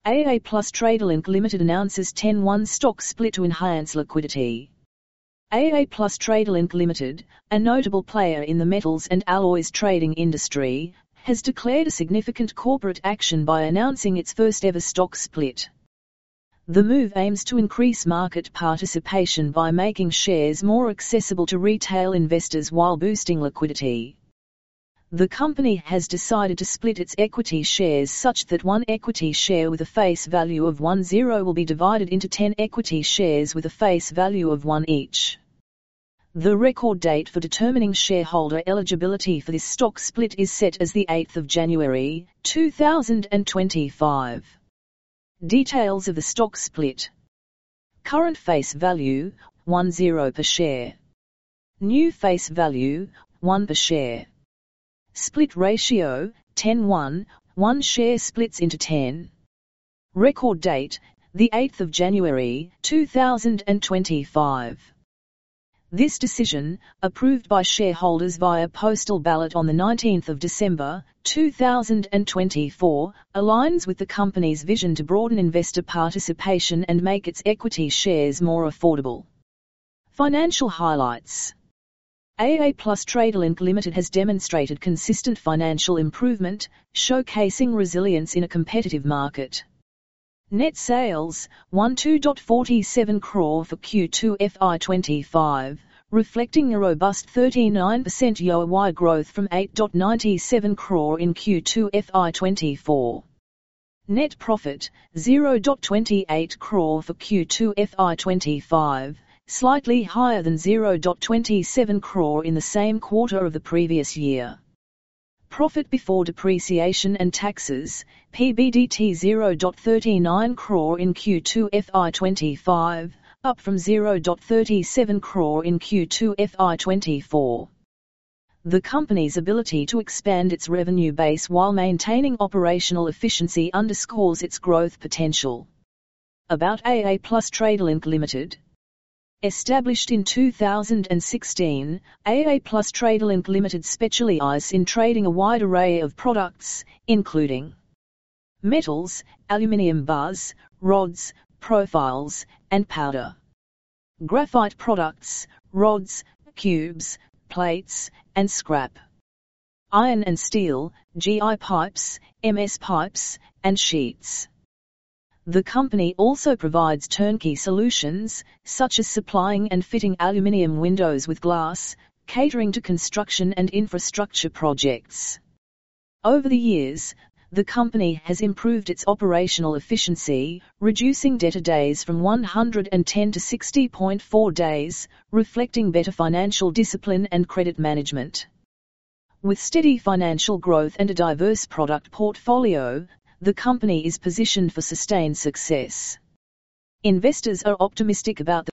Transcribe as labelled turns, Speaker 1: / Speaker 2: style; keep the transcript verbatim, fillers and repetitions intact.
Speaker 1: A A Plus Traderlink Limited announces ten one stock split to enhance liquidity. A A Plus Traderlink Limited, a notable player in the metals and alloys trading industry, has declared a significant corporate action by announcing its first-ever stock split. The move aims to increase market participation by making shares more accessible to retail investors while boosting liquidity. The company has decided to split its equity shares such that one equity share with a face value of one zero will be divided into ten equity shares with a face value of one each. The record date for determining shareholder eligibility for this stock split is set as the eighth of January, two thousand twenty-five. Details of the stock split. Current face value, one zero per share. New face value, one per share. Split ratio, ten one, one share splits into ten. Record date, the eighth of January, two thousand twenty-five. This decision, approved by shareholders via postal ballot on the nineteenth of December, two thousand twenty-four, aligns with the company's vision to broaden investor participation and make its equity shares more affordable. Financial highlights. A A Plus Traderlink Limited has demonstrated consistent financial improvement, showcasing resilience in a competitive market. Net sales, twelve point four seven crore for Q two F Y twenty-five, reflecting a robust thirty-nine percent Y O Y growth from eight point nine seven crore in Q two F Y twenty-four. Net profit, zero point two eight crore for Q two F Y twenty-five, slightly higher than zero point two seven crore in the same quarter of the previous year. Profit before depreciation and taxes, P B D T zero point three nine crore in Q two F Y twenty-five, up from zero point three seven crore in Q two F Y twenty-four. The company's ability to expand its revenue base while maintaining operational efficiency underscores its growth potential. About A A Plus Traderlink Limited. Established in two thousand sixteen, A A Plus Traderlink Limited specializes in trading a wide array of products, including metals, aluminium bars, rods, profiles, and powder. Graphite products, rods, cubes, plates, and scrap. Iron and steel, G I pipes, M S pipes, and sheets. The company also provides turnkey solutions, such as supplying and fitting aluminium windows with glass, catering to construction and infrastructure projects. Over the years, the company has improved its operational efficiency, reducing debtor days from one hundred ten to sixty point four days, reflecting better financial discipline and credit management. With steady financial growth and a diverse product portfolio, the company is positioned for sustained success. Investors are optimistic about the